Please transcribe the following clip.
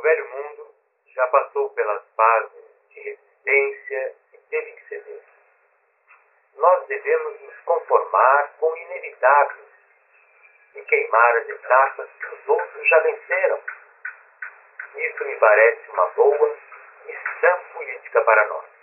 velho mundo já passou pelas fases de resistência e teve que ceder. Nós devemos nos conformar com o inevitável e queimar as etapas que os outros já venceram. Isso me parece uma boa missão política para nós.